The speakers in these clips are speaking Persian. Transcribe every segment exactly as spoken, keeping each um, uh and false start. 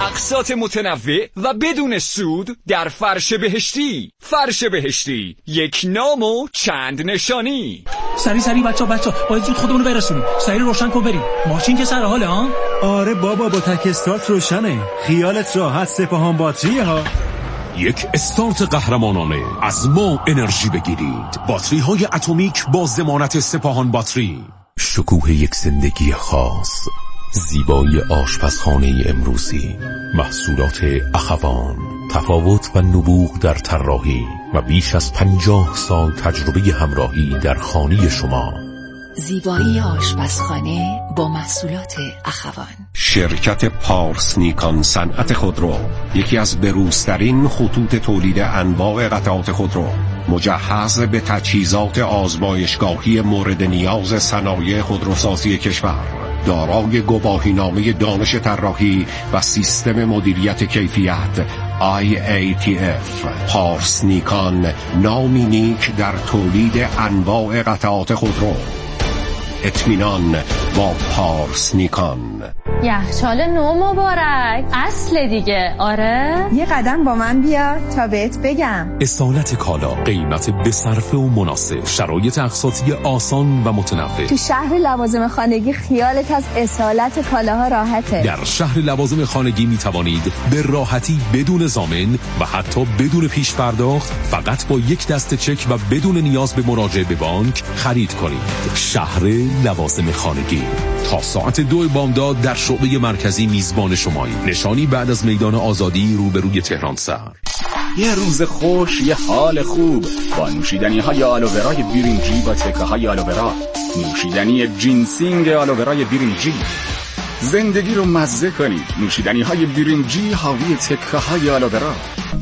اقساط متنوع و بدون سود در فرش بهشتی. فرش بهشتی، یک نام و چند نشانی. سری سری بچا بچا باید زود خودمونو برسونیم. سری روشن کن بریم. ماشین که سر حاله ها؟ آره بابا با تک استارت روشنه. خیالت راحت، سپاهان باتری ها. یک استارت قهرمانانه. از ما انرژی بگیرید. باتری های اتمیک با ضمانت سپاهان باتری. شکوه یک زندگی خاص، زیبایی آشپزخانه امروزی، محصولات اخوان، تفاوت و نبوغ در طراحی و بیش از پنجاه سال تجربه همراهی در خانه شما. زیبایی آشپزخانه با محصولات اخوان. شرکت پارس نیکان صنعت خودرو، یکی از بروزترین خطوط تولید انواع قطعات خودرو، مجهز به تجهیزات آزمایشگاهی مورد نیاز صنایع خودروسازی کشور، دارای گواهینامه دانش طراحی و سیستم مدیریت کیفیت آی ای تی اف. پارس نیکان، نامی نیک در تولید انواع قطعات خودرو. اطمینان با پارس نیکان. یخچال نو مبارک، اصل دیگه. آره یه قدم با من بیا تا بهت بگم. اصالت کالا، قیمت به صرفه و مناسب، شرایط اقساطی آسان و متنوع. تو شهر لوازم خانگی خیالت از اصالت کالاها راحته. در شهر لوازم خانگی می توانید به راحتی بدون ضامن و حتی بدون پیش پرداخت، فقط با یک دسته چک و بدون نیاز به مراجعه به بانک خرید کنید. شهر لوازم خانگی تا ساعت دو بامداد در شعبه مرکزی میزبان شمایی. نشانی بعد از میدان آزادی روبروی تهران سر. یه روز خوش، یه حال خوب با نوشیدنی های آلوورای برنجی با تکه های آلوورا. نوشیدنی جینسینگ آلوورای برنجی. زندگی رو مزه کنید. نوشیدنی های برنجی حاوی تکه های آلوورا.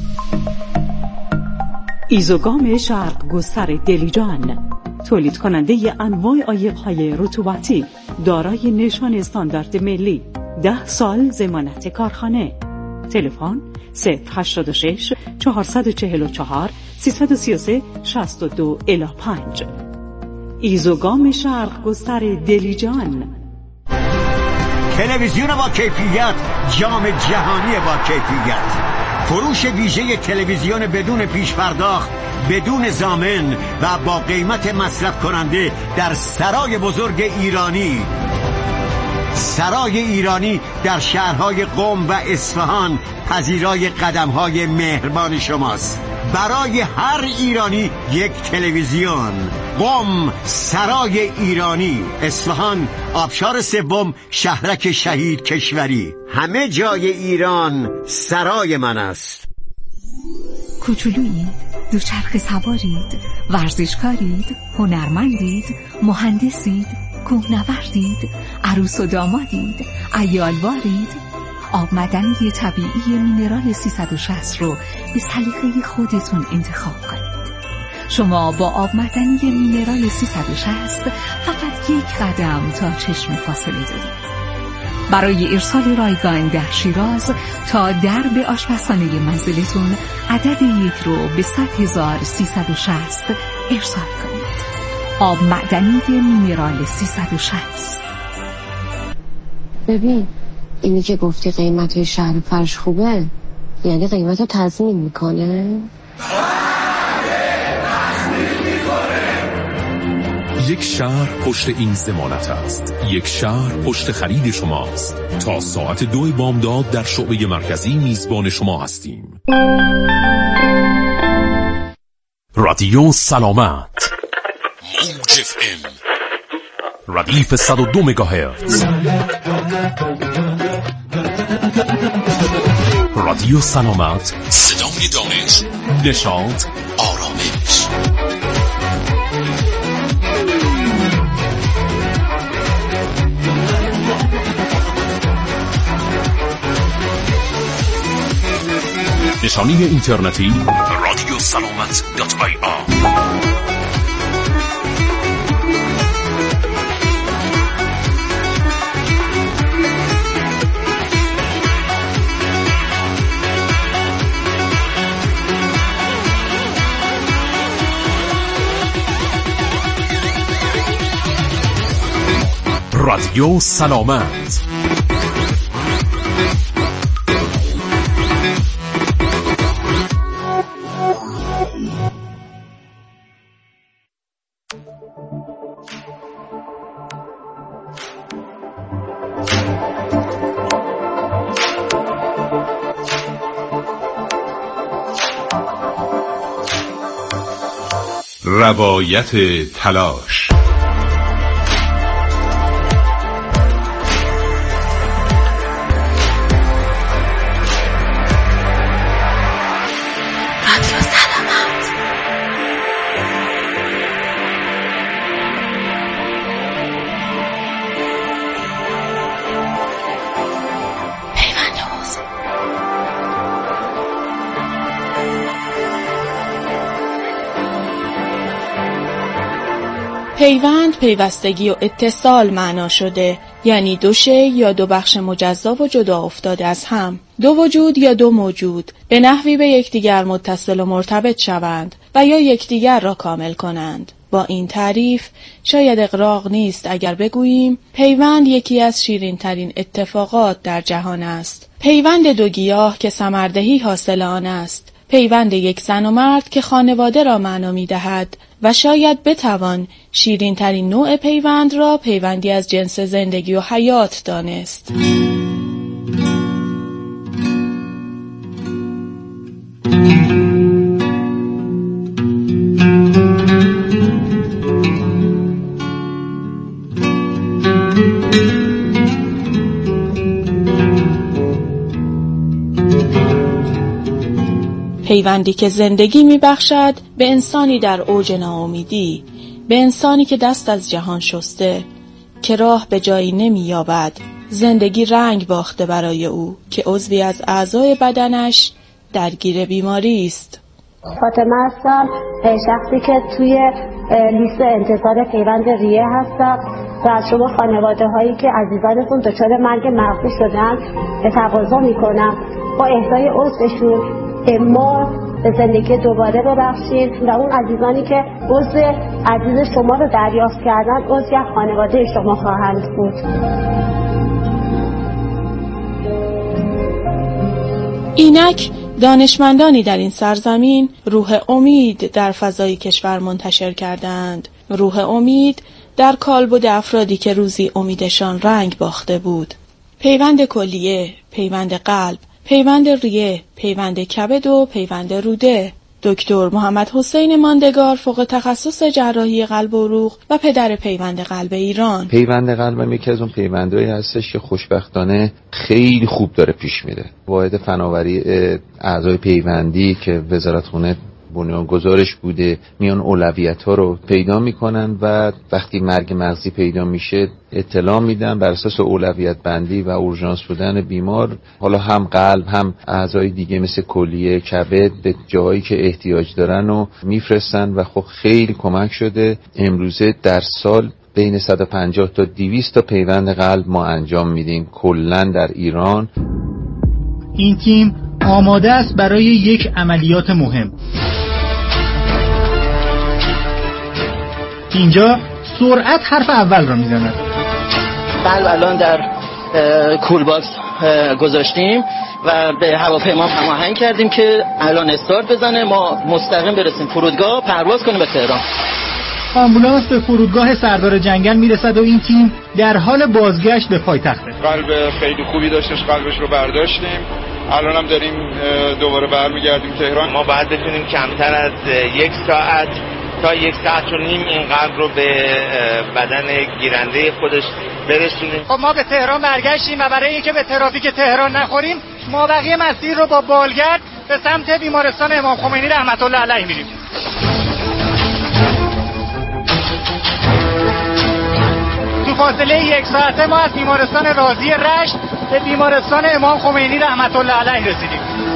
ایزوگام شرق گستر دلیجان، تولید کننده انواع عایق‌های رطوبتی، دارای نشان استاندارد ملی، ده سال ضمانت کارخانه. تلفن صفر هشت شش چهارصد و چهل و چهار سیصد و سی و سه شصت و دو الی پنج. ایزوگام شرق گستر دلیجان. تلویزیون با کیفیت، جام جهانی با کیفیت. فروش ویژه تلویزیون بدون پیش پرداخت، بدون ضامن و با قیمت مصرف کننده در سرای بزرگ ایرانی. سرای ایرانی در شهرهای قم و اصفهان پذیرای قدمهای مهربان شماست. برای هر ایرانی یک تلویزیون. قم سرای ایرانی، اصفهان آبشار سوم، شهرک شهید کشوری. همه جای ایران سرای من است. کوچولویید، دوچرخه سوارید، ورزشکارید، هنرمندید، مهندسید، کوهنوردید، عروس و دامادید، عیالوارید. آب معدنی طبیعی مینرال سیصد و شصت رو به سلیقه خودتون انتخاب کنید. شما با آب معدنی مینرال سیصد و شصت فقط یک قدم تا چشم فاصله دارید. برای ارسال رایگان در شیراز تا درب آشپزخانه منزلتون عدد یک رو به صد هزار سیصد و شصت ارسال کنید. آب معدنی مینرال سیصد و شصت. ببین اینی که گفتی قیمت شهر فرش خوبه، یعنی قیمت رو تضمین میکنه؟ یک شهر پشت این ضمانت است. یک شهر پشت خرید شماست. تا ساعت دو بامداد در شعبه مرکزی میزبان شما هستیم. رادیو سلامت، موج اف ام، ردیف صد و دو مگاهرتز. رادیو سلامت، صدای دانش، نشاط، آرامش. نشانی اینترنتی رادیو سلامت دات آی آر. رادیو سلامت. روایت تلاش. پیوند پیوستگی و اتصال معنا شده، یعنی دو شی یا دو بخش مجزا و جدا افتاده از هم، دو وجود یا دو موجود به نحوی به یکدیگر متصل و مرتبط شوند و یا یکدیگر را کامل کنند. با این تعریف شاید اغراق نیست اگر بگوییم پیوند یکی از شیرین ترین اتفاقات در جهان است. پیوند دو گیاه که ثمردهی حاصل آن است، پیوند یک زن و مرد که خانواده را معنا می دهد و شاید بتوان شیرین ترین نوع پیوند را پیوندی از جنس زندگی و حیات دانست. پیوندی که زندگی می بخشد به انسانی در اوج ناامیدی، به انسانی که دست از جهان شسته، که راه به جایی نمی یابد، زندگی رنگ باخته برای او که عضوی از اعضای بدنش درگیر بیماری است. فاطمه هستم، شخصی که توی لیست انتظار پیوند ریه هستم و از شما خانواده هایی که عزیزانتون دچار مرگ مغزی شدن به تقاضا می کنم با اهدای عضوشون ما به زندگی دوباره ببخشید و اون عزیزانی که عضو عزیز شما رو دریافت کردن عضوی از خانواده شما خواهند بود. اینک دانشمندانی در این سرزمین روح امید در فضای کشور منتشر کردند، روح امید در کالبد افرادی که روزی امیدشان رنگ باخته بود. پیوند کلیه، پیوند قلب، پیوند ریه، پیوند کبد و پیوند روده. دکتر محمد حسین ماندگار فوق تخصص جراحی قلب و عروق و پدر پیوند قلب ایران. پیوند قلب یکی از اون پیوندهایی هستش که خوشبختانه خیلی خوب داره پیش میره. واحد فناوری اعضای پیوندی که وزارتخونه بنیانگذارش بوده میان اولویت ها رو پیدا میکنن و وقتی مرگ مغزی پیدا میشه اطلاع میدن بر اساس اولویت بندی و اورژانس بودن بیمار، حالا هم قلب هم اعضای دیگه مثل کلیه، کبد به جایی که احتیاج دارن و میفرستن و خب خیلی کمک شده. امروزه در سال بین صد و پنجاه تا دویست تا پیوند قلب ما انجام میدیم کلا در ایران. این تیم آماده است برای یک عملیات مهم. اینجا سرعت حرف اول را میزند. قلب الان در کول باکس گذاشتیم و به هواپیما هماهنگ کردیم که الان استارت بزنه، ما مستقیم برسیم فرودگاه، پرواز کنیم به تهران. آمبولانس به فرودگاه سردار جنگل میرسد و این تیم در حال بازگشت به پایتخته. قلب خیلی خوبی داشتش، قلبش رو برداشتیم، الان هم داریم دوباره برمیگردیم تهران. ما باید بتونیم کمتر از یک ساعت تا یک ساعت و نیم این قلب رو به بدن گیرنده خودش برسونیم. خب ما به تهران برگشتیم و برای اینکه به ترافیک تهران نخوریم ما بقیه مسیر رو با بالگرد به سمت بیمارستان امام خمینی رحمت الله علیه میریم. تو فاصله یک ساعته ما از بیمارستان رازی رشت به بیمارستان امام خمینی رحمت الله علیه رسیدیم.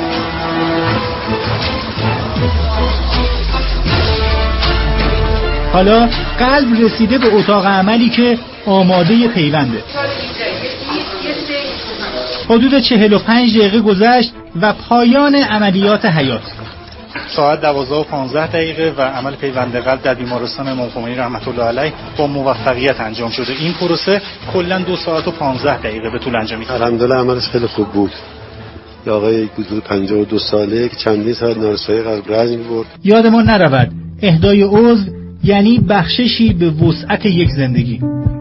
حالا قلب رسیده به اتاق عملی که آماده پیونده. حدود چهل و پنج دقیقه گذشت و پایان عملیات حیات. ساعت دوازده و پانزده دقیقه و عمل پیوند قلب در بیمارستان امام خمینی رحمت الله علیه با موفقیت انجام شده. این پروسه کلا دو ساعت و پانزده دقیقه به طول انجامید. الحمدلله عملش خیلی خوب بود. یه آقای حدود پنجاه و دو ساله که چندین ساعت نارسایی قلب رنج برد. یادمان نرود اهدای عضو یعنی بخششی به وسعت یک زندگی.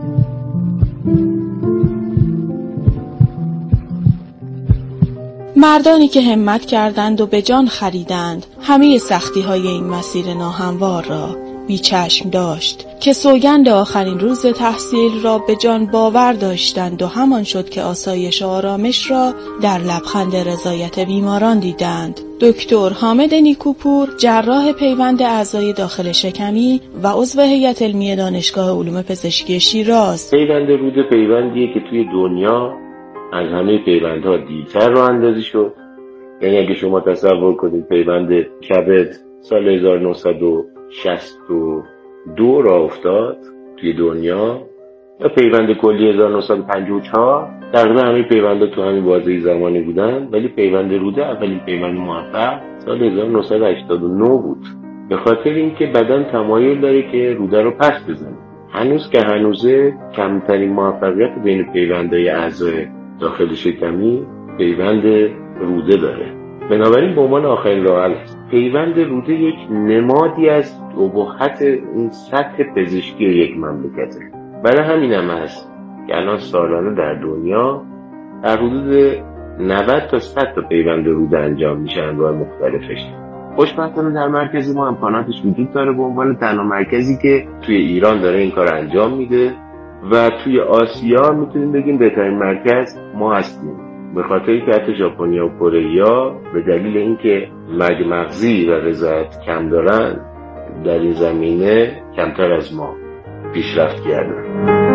مردانی که همت کردند و به جان خریدند همه سختی های این مسیر ناهموار را، بیچشم داشت که سوگند آخرین روز تحصیل را به جان باور داشتند و همان شد که آسایش و آرامش را در لبخند رضایت بیماران دیدند. دکتر حامد نیکوپور، جراح پیوند اعضای داخل شکمی و عضو هیئت علمی دانشگاه علوم پزشکی شیراز. پیوند روده پیوندیه که توی دنیا از همه پیوندها دیرتر راه اندازی شد. یعنی اگه شما تصور کنید پیوند کبد سال هزار و نهصد و شصت و دو راه افتاد توی دنیا، یا پیوند کلی هزار و نهصد و پنجاه و چهار، تقریبا همه پیوندها تو همین بازه زمانی بودن، ولی پیوند روده اولین پیوند موفق سال هزار و نهصد و هشتاد و نه بود. به خاطر اینکه بدن تمایل داره که روده رو پس بزنه. هنوز که هنوزه کمترین موفقیت بین پیوندهای اعضای داخل شکمی پیوند روده داره. بنابراین به عنوان آخرین راه حل است. پیوند روده یک نمادی از ابهت این سطح پزشکی یک مملکته. برای همین هم هست که الان سالانه در دنیا در حدود نود تا صد تا پیوند روده انجام میشه انواع مختلفش. خوشبختانه در مرکز ما امکاناتش وجود داره، به عنوان تنها مرکزی که توی ایران داره این کار انجام میده و توی آسیا میتونیم بگیم بهترین مرکز ما هستیم، به خاطری که حتی ژاپنیا و کره به دلیل اینکه مرگ مغزی و رضایت کم دارن در این زمینه کمتر از ما پیشرفت کردن.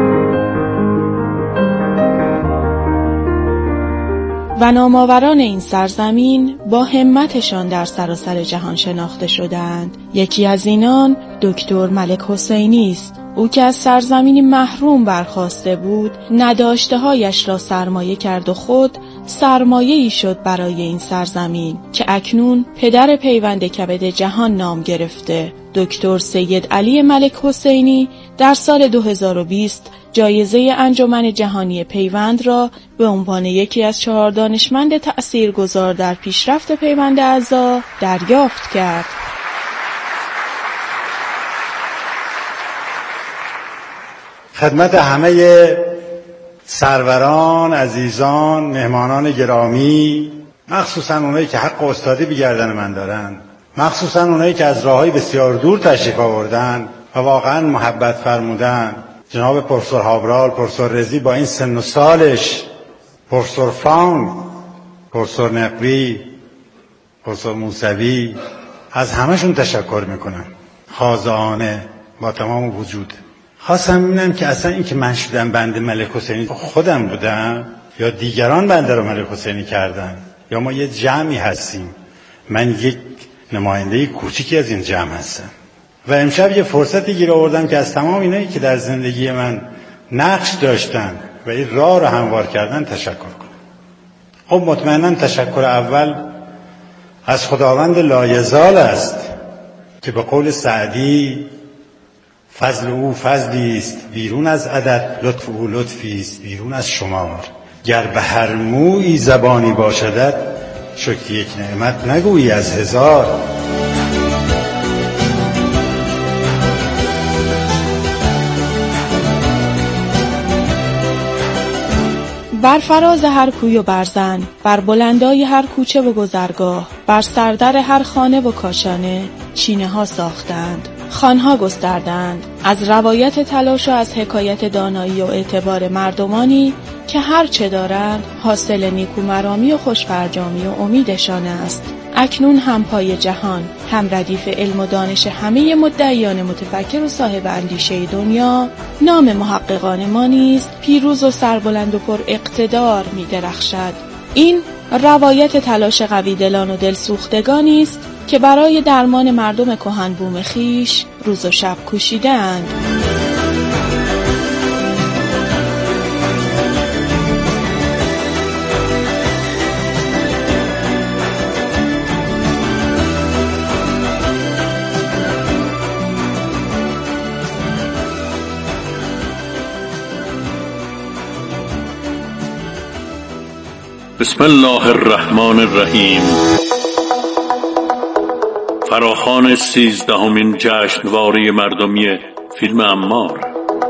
و نامآوران این سرزمین با همتشان در سراسر جهان شناخته شدند. یکی از اینان دکتر ملک حسینی است. او که از سرزمینی محروم برخاسته بود، نداشته‌هایش را سرمایه کرد و خود سرمایه‌ای شد برای این سرزمین که اکنون پدر پیوند کبد جهان نام گرفته. دکتر سید علی ملک حسینی در سال دو هزار و بیست جایزه انجمن جهانی پیوند را به عنوان یکی از چهار دانشمند تأثیرگذار در پیشرفت پیوند اعضا دریافت کرد. خدمت همه سروران، عزیزان، مهمانان گرامی، مخصوصا اونایی که حق استادی به گردن من دارن، مخصوصا اونایی که از راههای بسیار دور تشریف آوردن و واقعا محبت فرمودن، جناب پروفسور هابرال، پروفسور رزی با این سن و سالش، پروفسور فاون، پروفسور نقوی، پروفسور موسوی، از همشون تشکر میکنم خاضعانه با تمام وجود. خواستم ببینم که اصلا این که من شدم بنده ملک حسینی خودم بودم یا دیگران بنده رو ملک حسینی کردن یا ما یه جمعی هستیم. من یک نماینده کوچیکی از این جمع هستم و امشب یه فرصتی گیر آوردم که از تمام اینایی که در زندگی من نقش داشتن و این راه رو هموار کردن تشکر کنم. خب مطمئنا تشکر اول از خداوند لایزال است که به قول سعدی فضل او فضلی است بیرون از عدد، لطف او لطفی است بیرون از شمار. گر به هر مویی زبانی باشدت، شکر یک نعمت نگویی از هزار. بر فراز هر کوی و برزن، بر بلندای هر کوچه و گذرگاه، بر سردر هر خانه و کاشانه چینه ها ساختند، خانها گستردند، از روایت تلاش و از حکایت دانایی و اعتبار مردمانی که هر چه دارند حاصل نیکومرامی و خوشفرجامی و امیدشان است. اکنون هم پای جهان، هم ردیف علم و دانش همه مدعیان متفکر و صاحب اندیشه دنیا، نام محققان ما نیز پیروز و سربلند و پر اقتدار می درخشد. این روایت تلاش قوی دلان و دلسوختگانی است که برای درمان مردم کهن بوم خیش روز و شب کوشیدند. بسم الله الرحمن الرحیم. فراخوان سیزدهمین جشنواره مردمی فیلم عمار.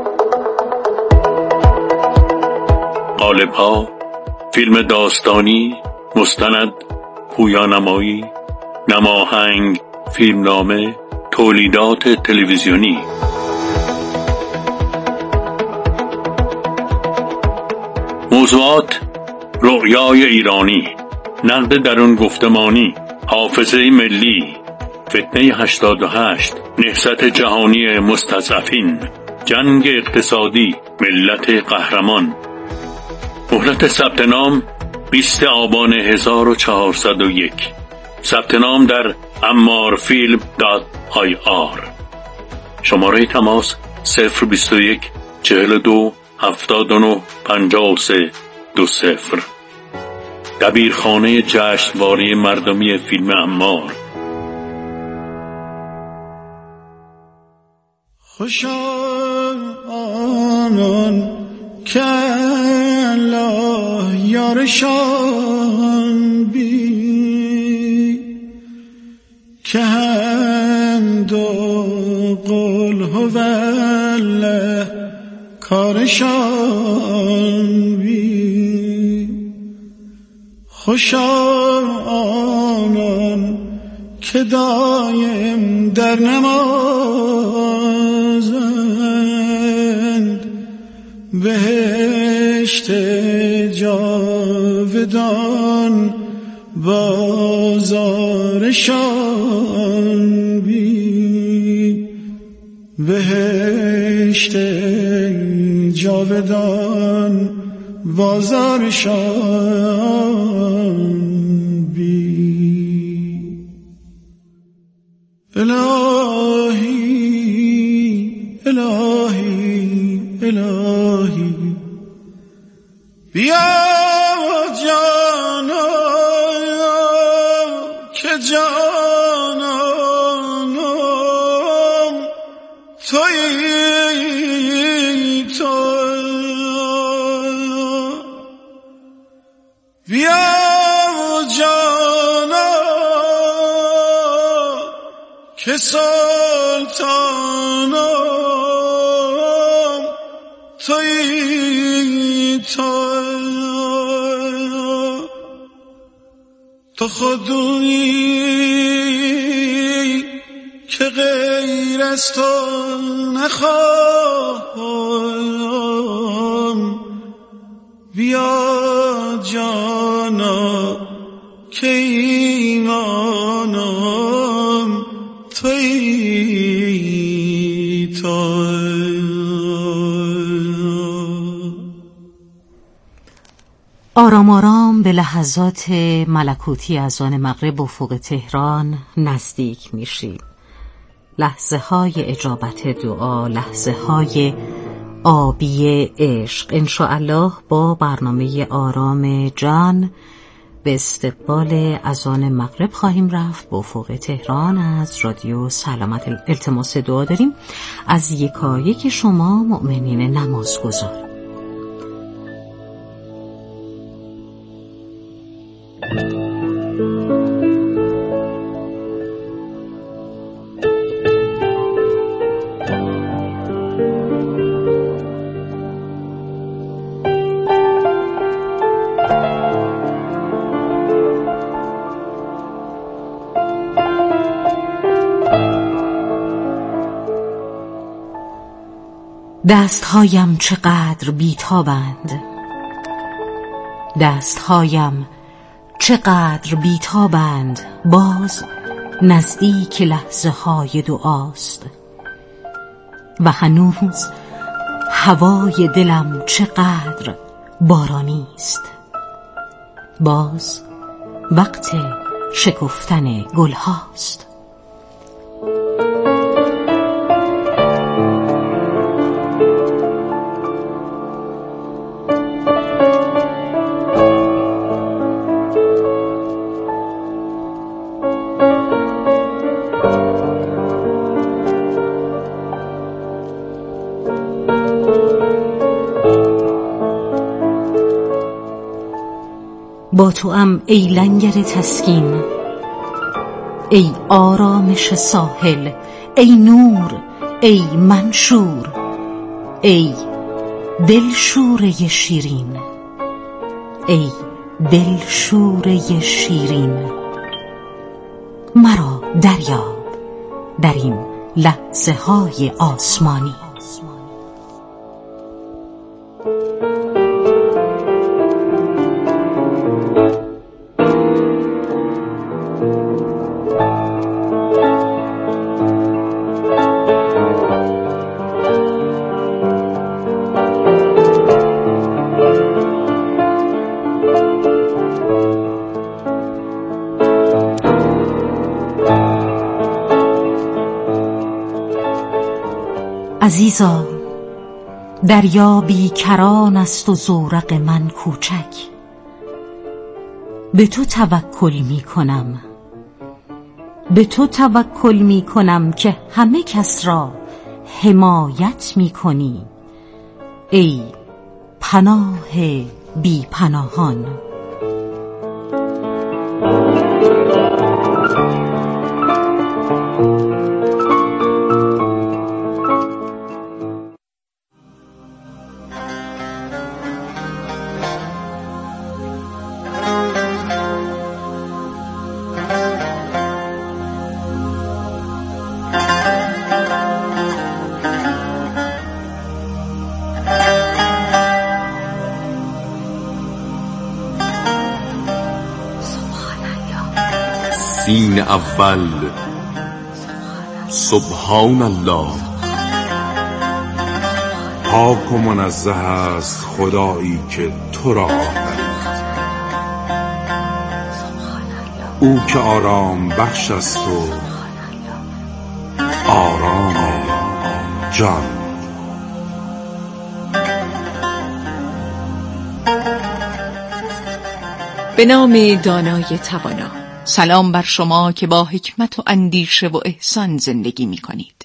قالب‌ها: فیلم داستانی، مستند، پویانمایی، نماهنگ، فیلمنامه، تولیدات تلویزیونی. موضوعات: رؤیای ایرانی، نقد درون گفتمانی، حافظه ملی، فتنه هشتاد و هشت، نهضت جهانی مستضعفین، جنگ اقتصادی، ملت قهرمان. مهلت ثبت نام بیست آبان هزار و چهارصد و یک. ثبت نام در امارفیلم دات آی آر. شماره تماس صفر بیست و یک چهل و دو هفتاد و نه پنجاه و سه دو صفر. دبیرخانه جشنواره مردمی فیلم امار. خوشا آنان که الله یارشان بی که هند و قل هوالله کارشان بی. خوشا آنان که دایم در نمازند بهشت جاودان بازارشان بی. بهشت جاودان بازارشان بی. الهی الهی الهی بیا جانا که جانانم تویی تو. بیا جانا که سلطانم تویی تو. تو خودی که غیر از تو نخواهم. بیا جانا که ایمانم تویی تو. آرام آرام به لحظات ملکوتی اذان مغرب افق تهران نزدیک میشیم. لحظه های اجابت دعا، لحظه های آبی عشق. انشاءالله با برنامه آرام جان به استقبال اذان مغرب خواهیم رفت به افق تهران. از رادیو سلامت التماس دعا داریم از یکایک شما مؤمنین نمازگزار. دستهایم چقدر بیتابند، دستهایم چقدر بیتابند، باز نزدیک لحظه های دعاست و هنوز هوای دلم چقدر بارانی است. باز وقت شکفتن گل هاست. با توام ای لنگر تسکین، ای آرامش ساحل، ای نور، ای منشور، ای دلشوره شیرین، ای دلشوره شیرین، مرا دریاب در این لحظه های آسمانی. عزیزا، دریا بیکران است و زورق من کوچک. به تو توکل می کنم، به تو توکل می کنم که همه کس را حمایت می کنی ای پناه بی پناهان. سین اول سبحان الله. پاک و منزه است خدایی که تو را آفرید، او که آرام بخش است و آرام جان. به نام دانای توانا. سلام بر شما که با حکمت و اندیشه و احسان زندگی می کنید.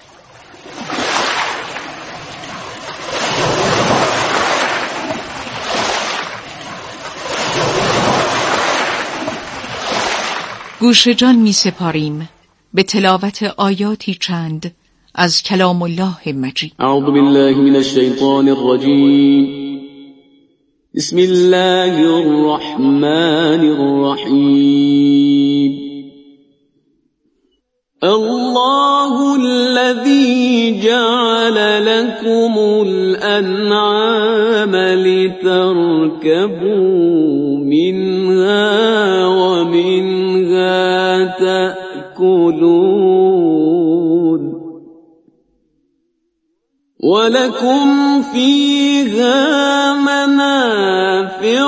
گوش جان می سپاریم به تلاوت آیاتی چند از کلام الله مجید. اعوذ بالله من الشیطان الرجیم. بسم الله الرحمن الرحیم. الله الذي جعل لكم الأنعام لتركبوا منها ومنها تأكلون ولكم فيها منافع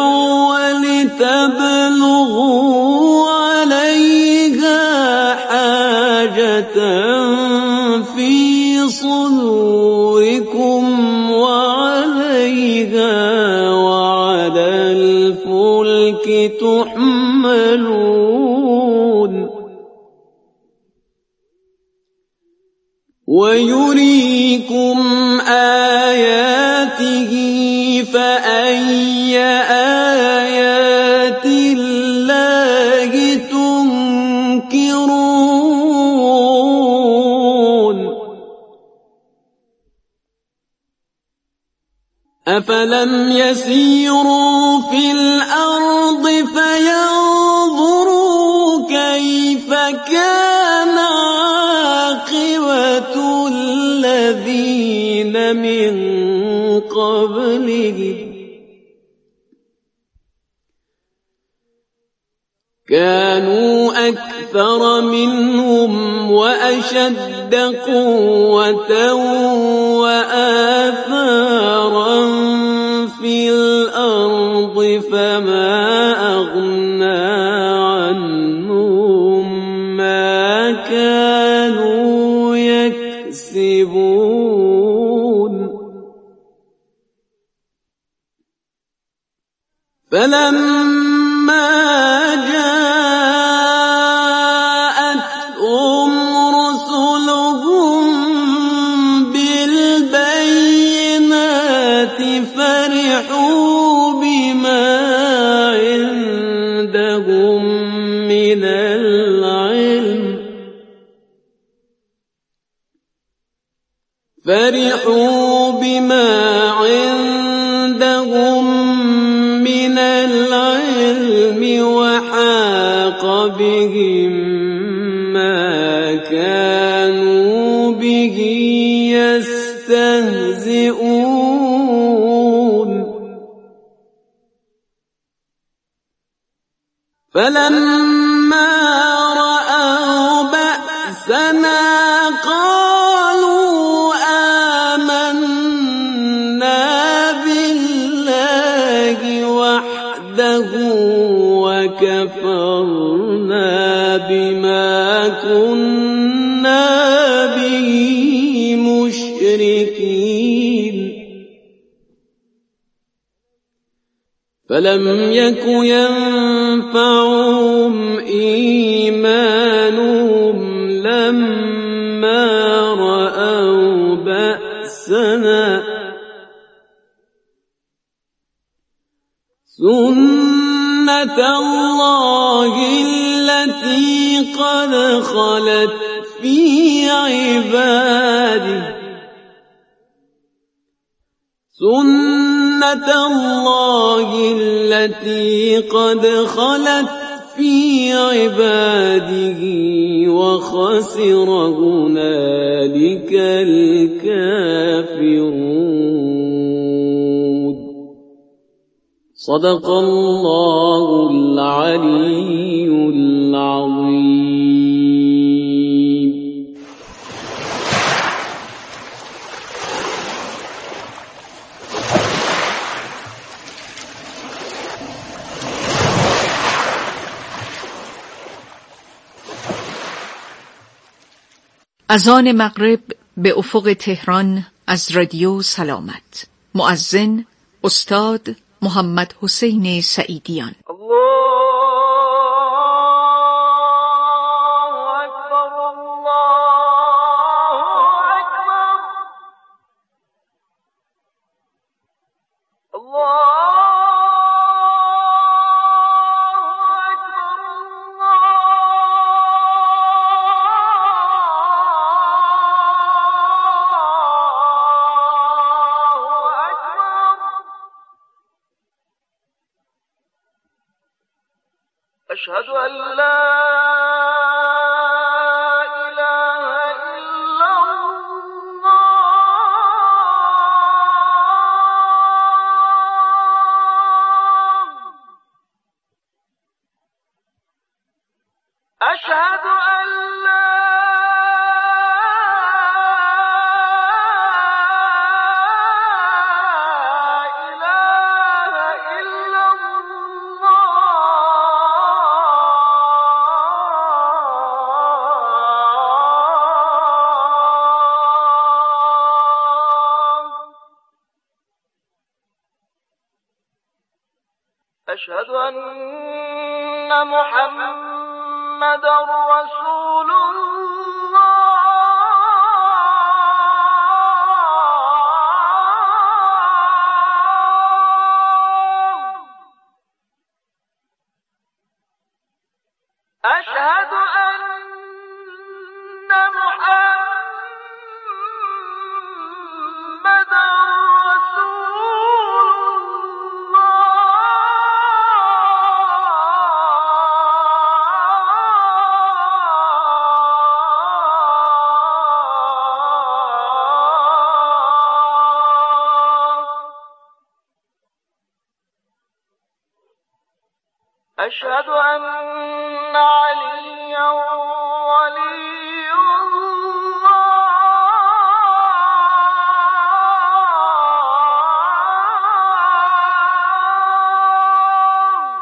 ولتبلغوا عليها حاجة في صدوركم وعليها وعلى الفلك تحملون ويريكم آياته فأي آيات الله تنكرون أفلم يسيروا في الأرض فينظروا كيف كان عاقبة الذين من قبلهم كانوا أكثر منهم وأشد قوة وآثارا في الأرض فما أغنى عنهم ما كانوا يكسبون فلما جاءتهم رسلهم بالبينات فرحوا بما عندهم من العلم فرحوا بما عندهم من العلم وحاق بهم ما كانوا به يستهزئون فلما رأوا بأسنا قالوا آمنا بالله وحده وكفرنا بما كنا به مشركين فلم يك ينفعهم إيمانهم لما رأوا بأسنا سنة الله التي قد خلت في عباده سنة الله التي قد خلت في عباده وخسر هنالك الكافرون صدق الله العلي العظيم. اذان مغرب به افق تهران از رادیو سلامت. مؤذن استاد محمد حسین سعیدیان. أشهد أن لا إله إلا الله أشهد أن لا أشهد أن محمدا رسول الله أشهد أن محمدا أشهد أن عليا ولي الله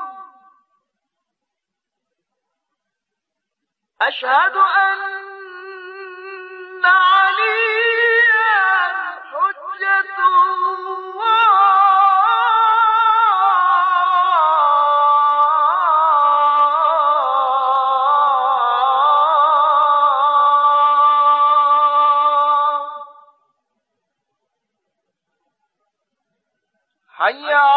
أشهد أن عليا حجة الله حي